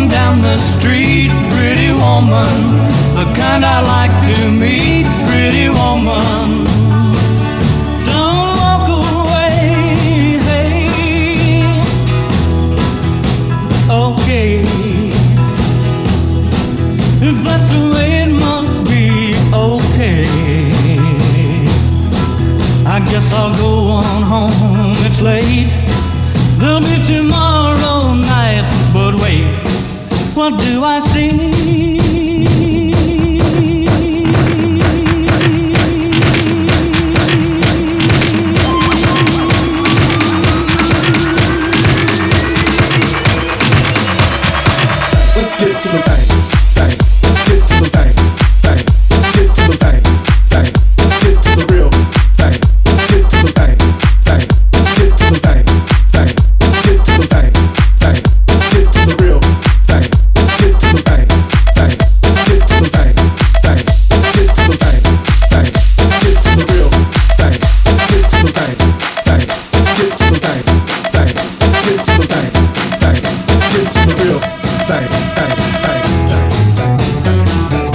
down the street, pretty woman, the kind I like to meet, pretty woman. Don't walk away, hey, okay. If that's the way it must be, okay. I guess I'll go on home, it's late. There'll be tomorrow night, but wait, what do I see? Let's get to the bang, bang. Let's get to the bang, bang. Let's get to the bang, bang. Let's get to the real bang. Let's get to the bang, bang. Let's get to the bang, bang. Let's get to the bang, bang. Let's get to the real bang. Let's get to the bang, bang. Let's get to the bang, bang. Let's get to the bang, bang. Let's get to the real bang. Let's get to the bang, bang. Let's get to the bang, bang. Let's get to the bang, bang. Let's get to the real bang, bang, bang, bang, bang, bang.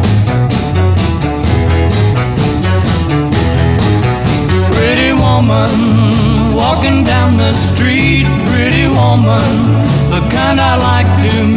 Pretty woman, walking down the street, pretty woman, the kind I like to